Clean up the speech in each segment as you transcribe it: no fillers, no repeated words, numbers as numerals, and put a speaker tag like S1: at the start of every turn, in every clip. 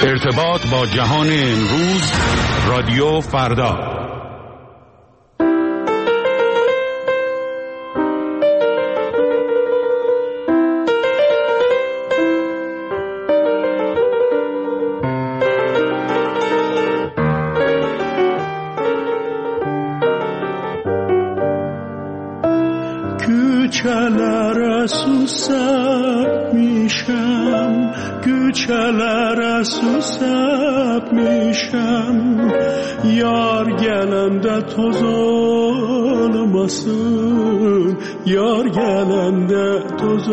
S1: ارتباط با جهان امروز، رادیو فردا.
S2: Güçelere susap mişem, güçelere susap mişem. Yar gelende toz olmasın, yar gelende toz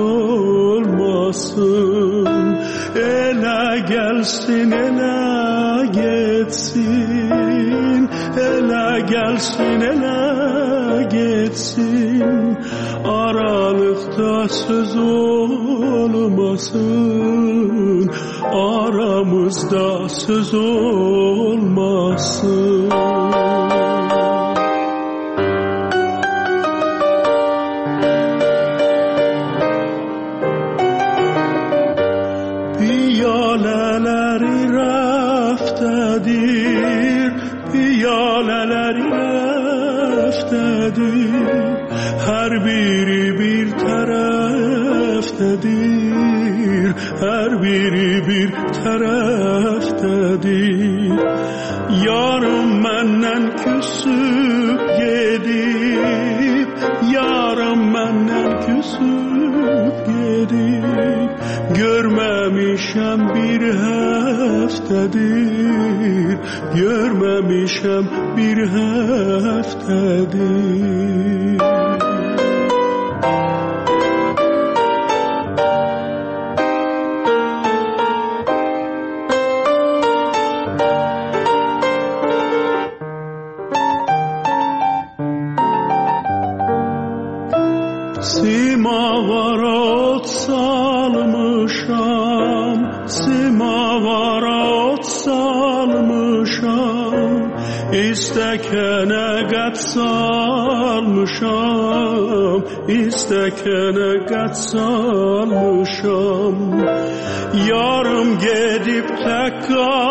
S2: olmasın. Ele gelsin, ele geçsin, ele gelsin, ele geçsin. Aralıkta söz olmasın, aramızda söz olmasın. Piyaleleri raftedir, piyaleleri raftedir. Her biri bir taraftadır, her biri bir taraftadır. Yarım menden küsüp gidip, yarım menden küsüp gidip. Görmemişem bir haftadır, görmemişem bir haftadır. Simavara ot salmışam, simavara ot salmışam. İstekene gat salmışam, istekene gat salmışam. Yarım gedip tek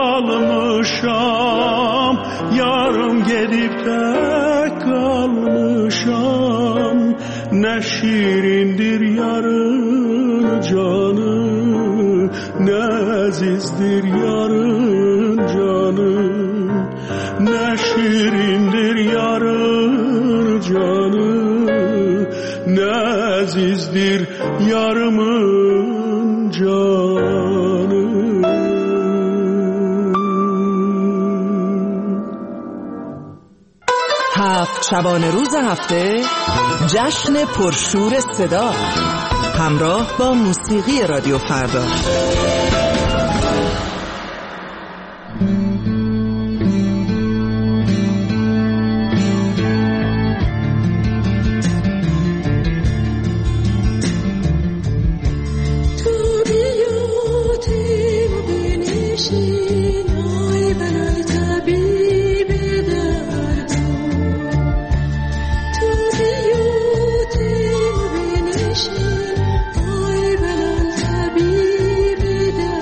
S2: kalmışam, yarım gedip tek kalmışam. Ne şirindir yarın canı, ne azizdir yarın canı. Ne şirindir yarın canı, ne azizdir yarımın canı.
S3: هفت شبانه روز هفته جشن پرشور صدا همراه با موسیقی رادیو فردا.
S4: Ay ben al tabibi de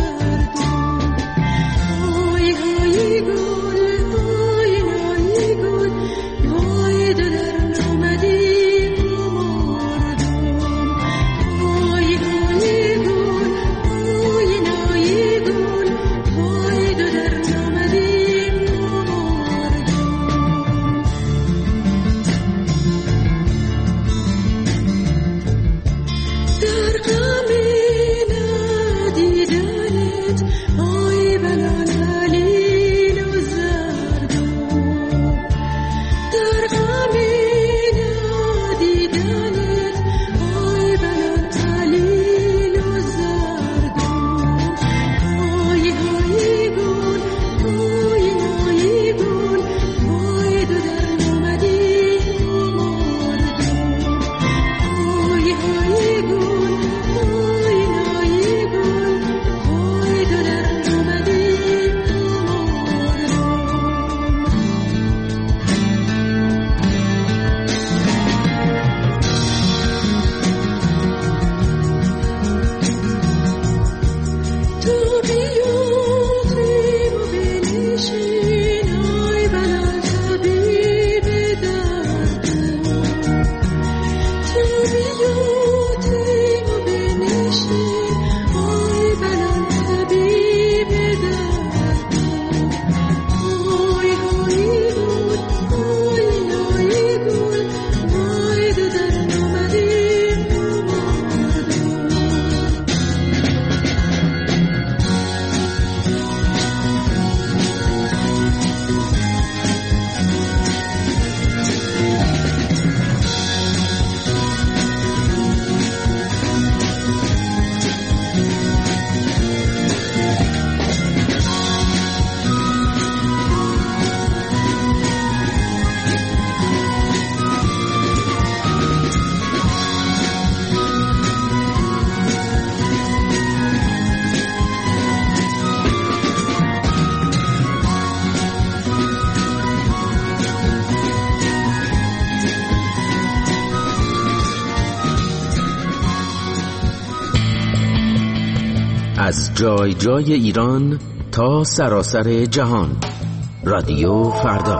S4: از جای جای ایران تا سراسر جهان. رادیو فردا.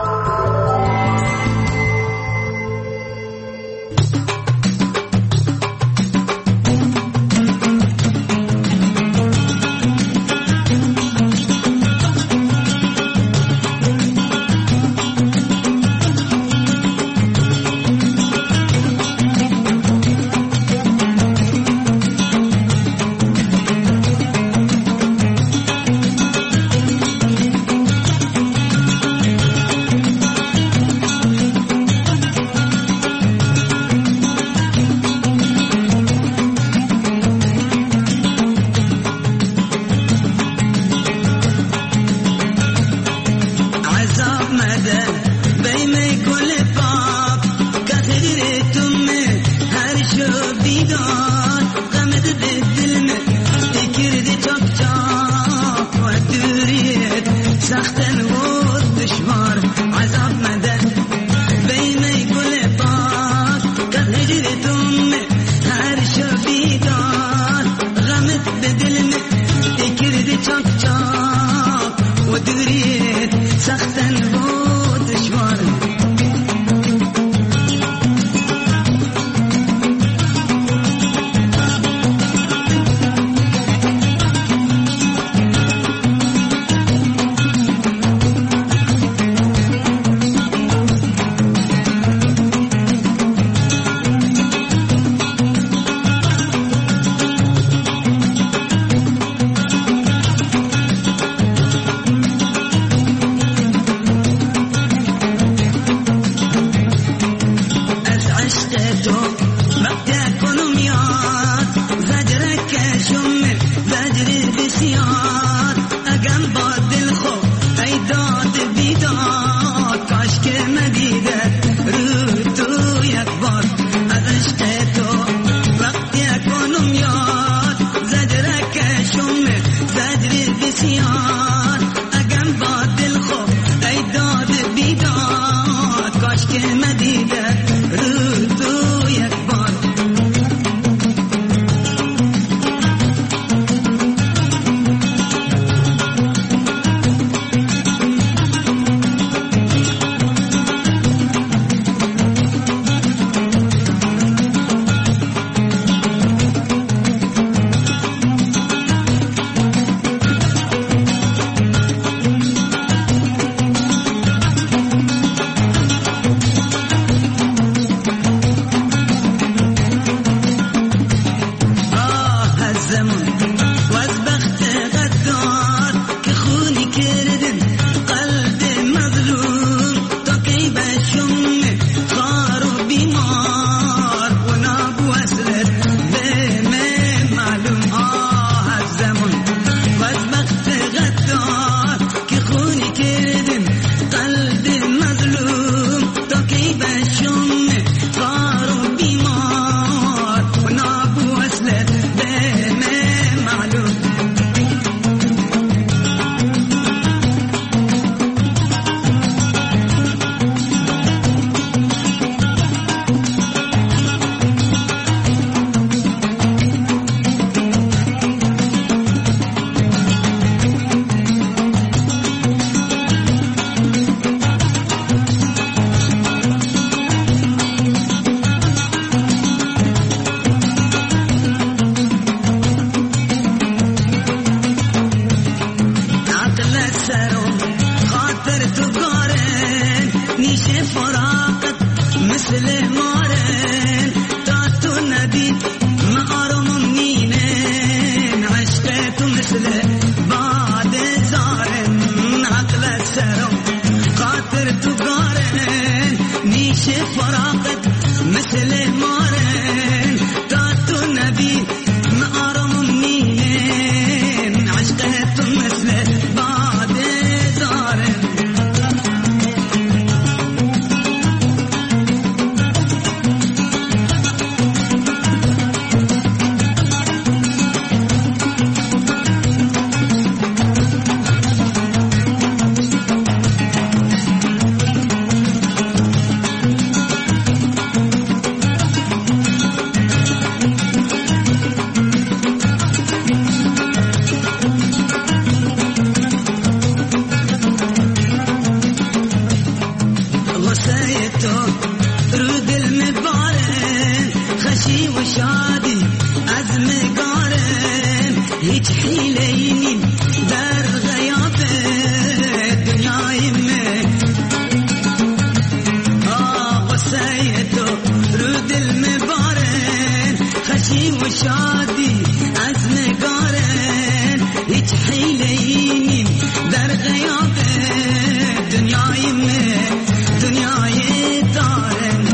S5: لیلیم در غیاب دنیای من دنیای دارم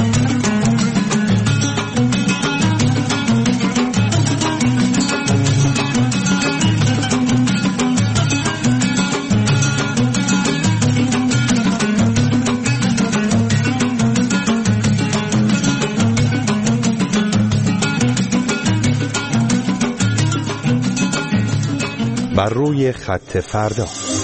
S6: بر روی خط فردا.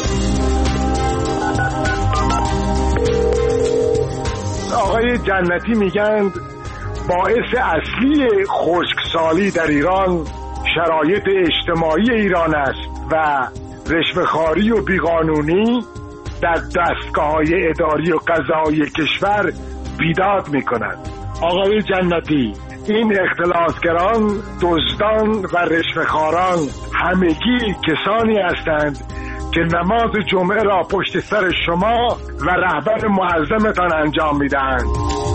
S7: آقای جنتی میگند باعث اصلی خشکسالی در ایران شرایط اجتماعی ایران است و رشوه‌خواری و بیقانونی در دستگاه‌های اداری و قضایی کشور بیداد می‌کند. آقای جنتی، این اختلاسگران، دزدان و رشوه‌خواران همگی کسانی هستند که نماز جمعه را پشت سر شما و رهبر معظمتان انجام می‌دهند.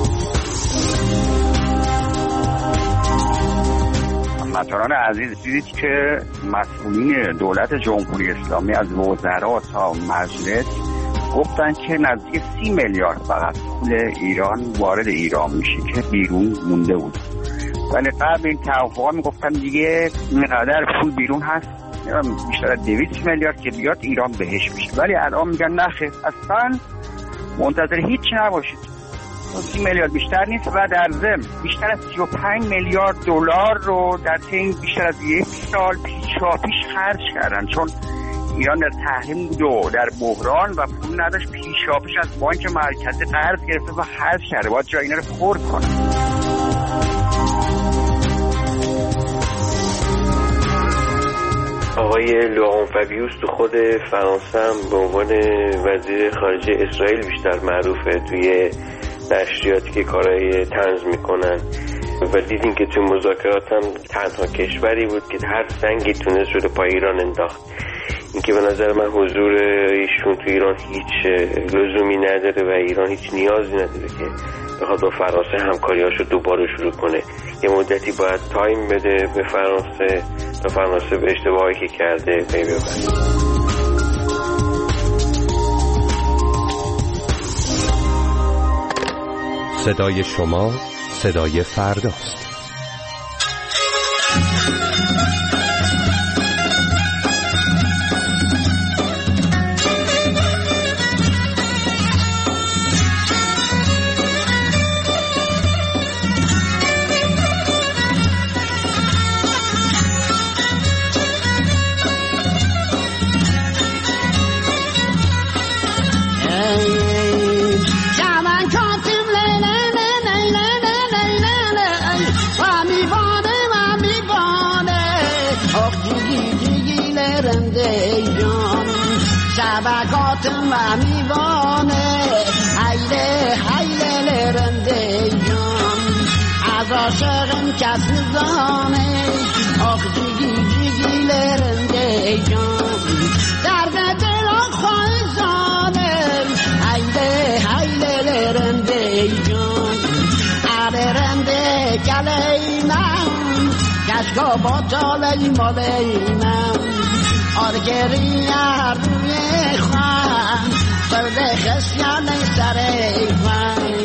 S8: هموطنان عزیز، دیدید که مسئولین دولت جمهوری اسلامی از وزرا تا مجلس گفتن که نزدیک 30 میلیارد فقط پول ایران وارد ایران میشه که بیرون مونده بود. ولی قبل این توافقا میگفتن دیگه اینقدر پول بیرون هست، بیشتر از 200 میلیارد که بیاد ایران بهش میشه. ولی الان میگن نخیر، اصلا منتظر هیچی نباشید، 30 میلیارد بیشتر نیست و در ضمن بیشتر از 35 میلیارد دلار رو در طی بیشتر از 1 سال پیش خرج کردن، چون ایران در تحریم بود و در بحران و پول نداشت. پیش از بانک مرکزی قرض گرفته و خرج کرده، باید جای اینا رو خرد کنه.
S9: آقای لوران فابیوس تو خود فرانسه هم به عنوان وزیر خارجه اسرائیل بیشتر معروفه توی نشریاتی که کارهای طنز میکنن و دیدیم که توی مذاکرات هم تنها کشوری بود که هر سنگی تونست رو پای ایران انداخت. این که به نظر من حضور ایشون توی ایران هیچ لزومی نداره و ایران هیچ نیازی نداره که بخواد با فرانسه همکاریاشو دوباره شروع کنه. یه مدتی باید تایم بده به فرانسه تا فرانسه به اشتباهی که کرده پی ببره.
S6: صدای شما صدای فرداست.
S10: شبکاتم و میوانه حیله لرنده جان از عاشقم کس نزانه آخ جیگی لرنده جان درد دل آخواه زانم حیله لرنده جان رنده گلی من کشکا با تالی مالی من آرگری روی خوان برده خسیان سر خوان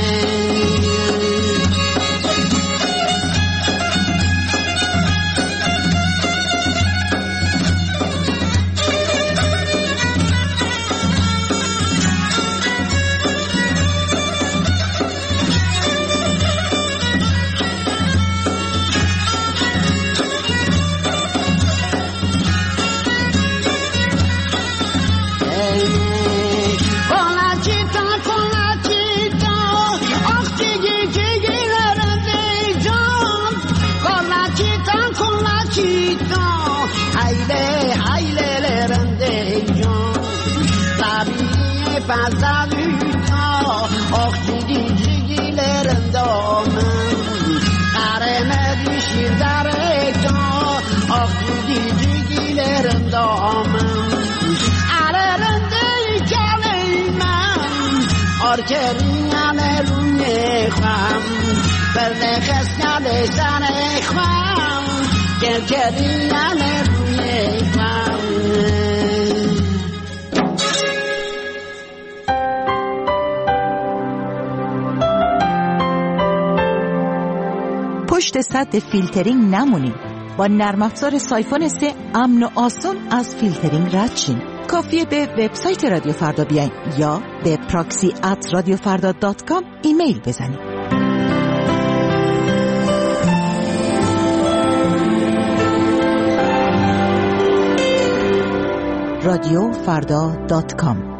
S10: Pazavuta, och jigileren damen, qareme dishir dareta, och jigileren damen, arerende kaleman, orkerian elune kham, berde khasnale sane kham, kerkerian elune kham.
S11: پشت سد فیلترینگ نمونین. با نرم افزار سایفون 3 امن و آسان از فیلترینگ رد شین. کافیه به وبسایت رادیو فردا بیاین یا به proxy@radiofarda.com ایمیل بزنید. radiofarda.com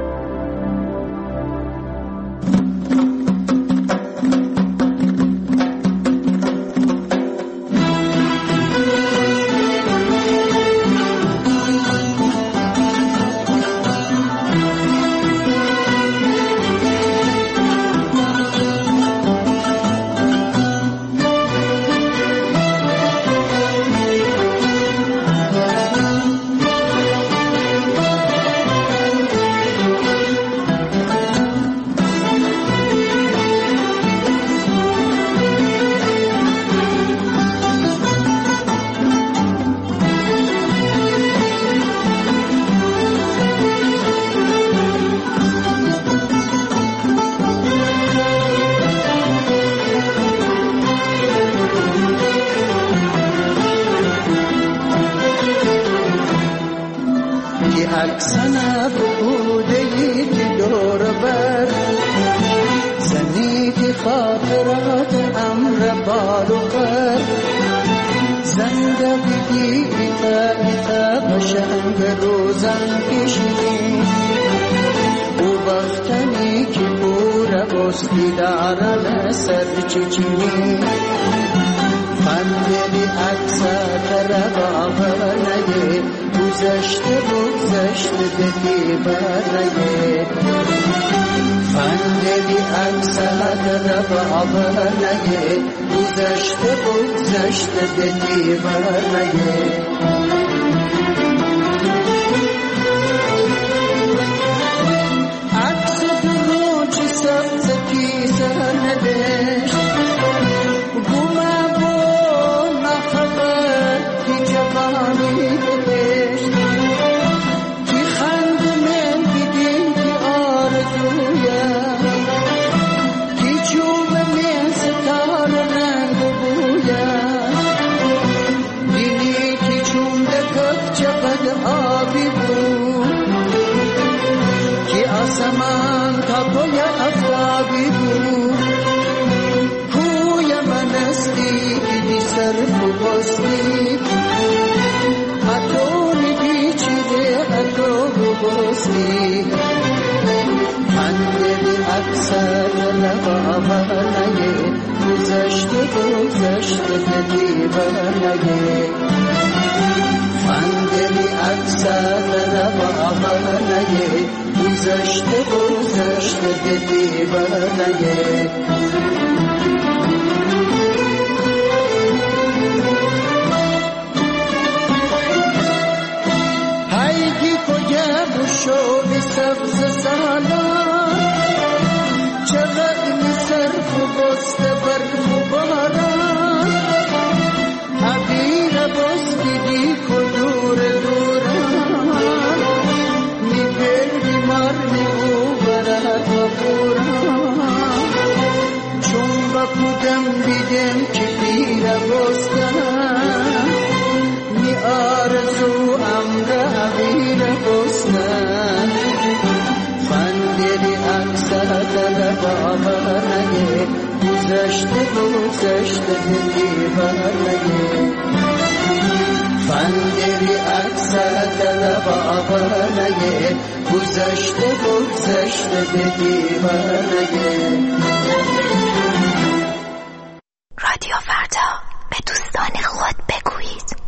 S12: رادیو فردا به دوستان خود بگویید.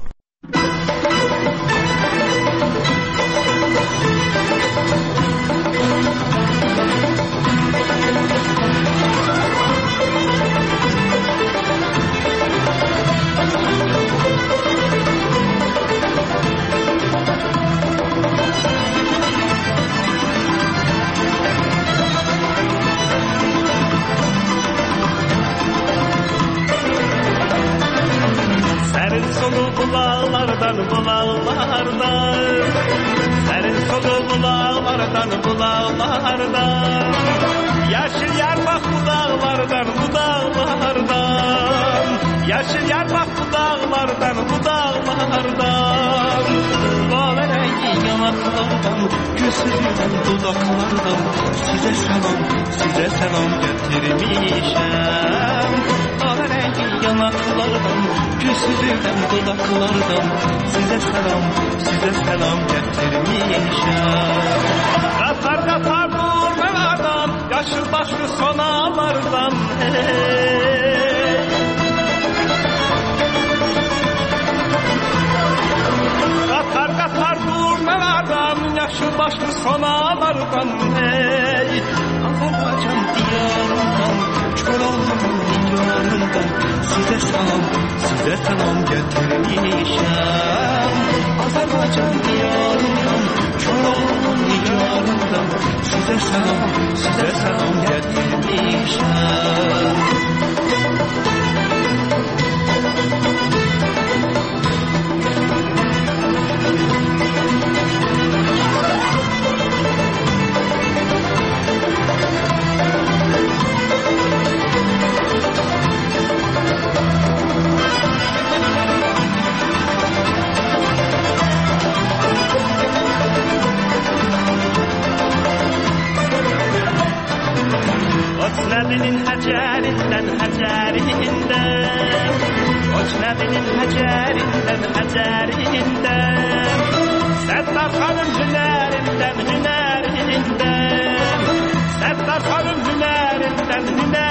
S2: Yeşil yer bak bu dağlardan, bu dağlardan. Yeşil yer bak bu dağlardan, bu dağlardan. Lale rengi yanaklardan, güzelinden dudaklardan. Size selam getirmişem. Lale rengi yanaklardan, güzelinden dudaklardan. Size selam getirmişem. Katar durmalardan, yaşıl başlı sonalardan. Katar durmalardan, yaşıl başlı sonalardan. Hey, Azerbaycan diyarından, Çorlu'nun diyarından. Size selam getirmişem. Azerbaycan diyarından, Çorlu'nun diyarından. Size selam getirmişem. Ocnebinin həcərindən, Ocnebinin həcərindən, Səttar xanım hünərindən, Səttar xanım hünərindən,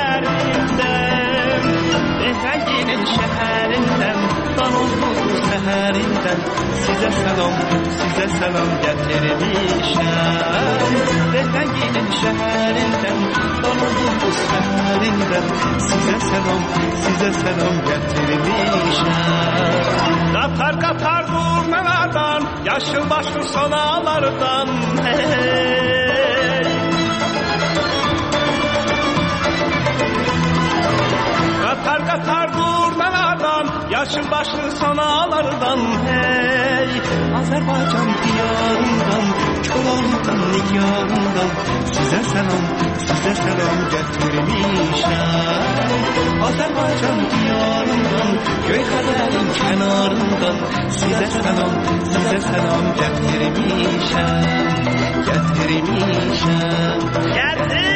S2: Rənginin şəhərindən, Danıldığı səhərindən. Size selam getirmişəm. Rənginin şəhərindən, Danıldığı səhərindən. Size selam getirmişəm. Qatar durmalardan, yaşıl başlı sonalardan. Hey. Qatar durmalardan, yaşıl başlı sonalardan. Hey, Azerbaycan diyarından, Çorlu'dan nigarından. Size selam getirmişəm. Azerbaycan diyarından, Göyxəbərin kənarından. Size selam getirmişəm.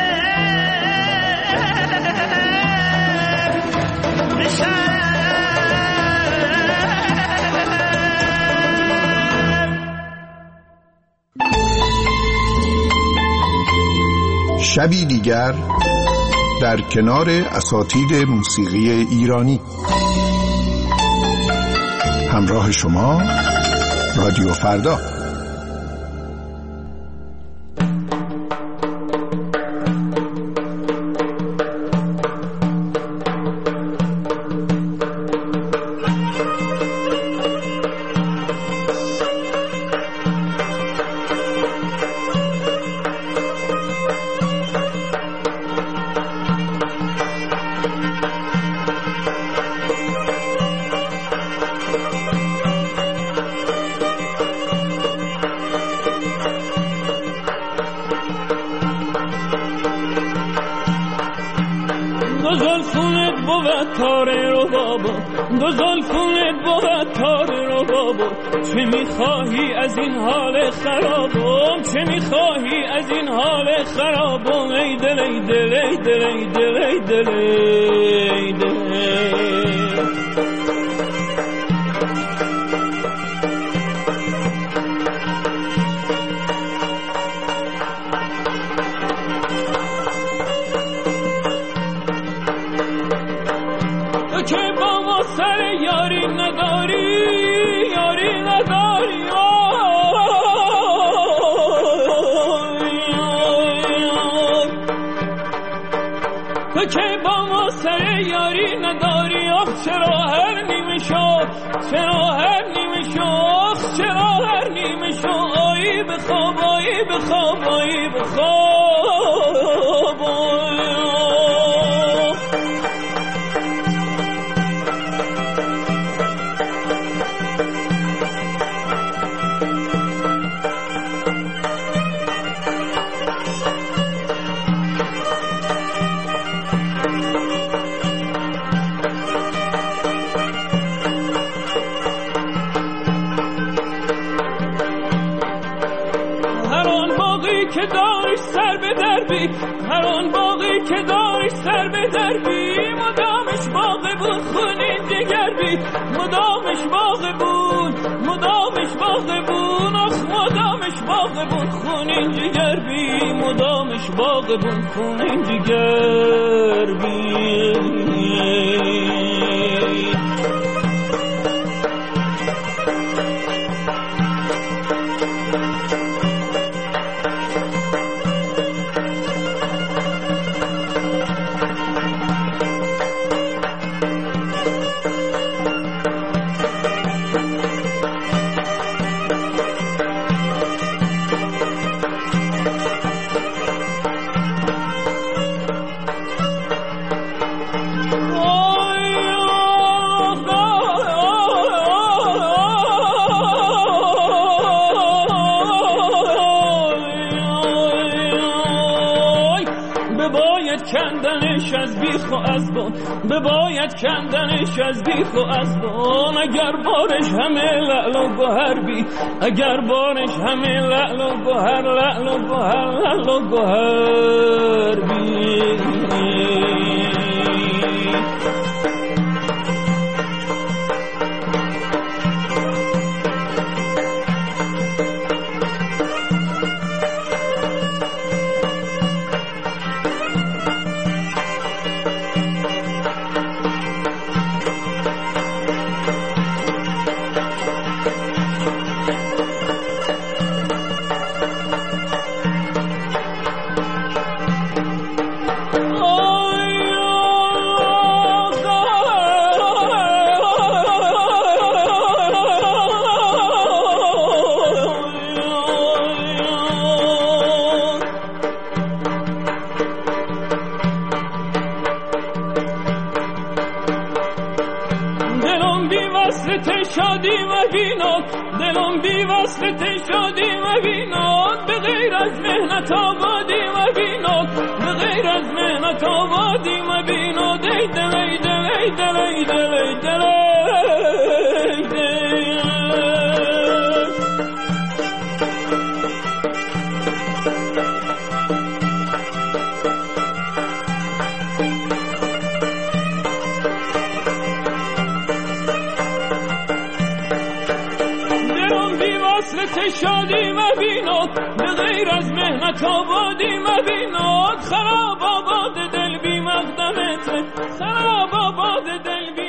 S13: شبی دیگر در کنار اساتید موسیقی ایرانی. همراه شما رادیو فردا.
S2: دو زلفونت بود تاره رو بابا، چه میخواهی از این حال خرابم، چه میخواهی از این حال خرابم، ای دل ای دل ای دل ای دل ای دل ای دل. چرا هر نیمه شخص چرا هر نیمه شخص آیی بخواب آیی بخواب آیی بخواب باغی که داشت سر به در بی، هر آن باغی که داشت سر به در بی، مدامش باغ بود خونین جگر بی، مدامش باغ بود، مدامش باغ بود، آخ مدامش باغ بود خونین جگر بی، مدامش باغ بود خونین جگر بی. بباید کندنش از بیخ و اسبان، اگر بارش همه لعل و گوهر بی، اگر بارش همه لعل و گوهر، لعل و گوهر، لعل و گوهر بی. دلم بی وصلت شادی و بیناد، به غیر از مهنت آبادی و بیناد، به غیر از مهنت آبادی و بیناد، ای دل ای دل ای دل ای دل ای دل ای دل. شادی مبیناد، به غیر از مهنت آبادی مبیناد، خراب آباد دل بی مقدمت، خراب آباد دل بی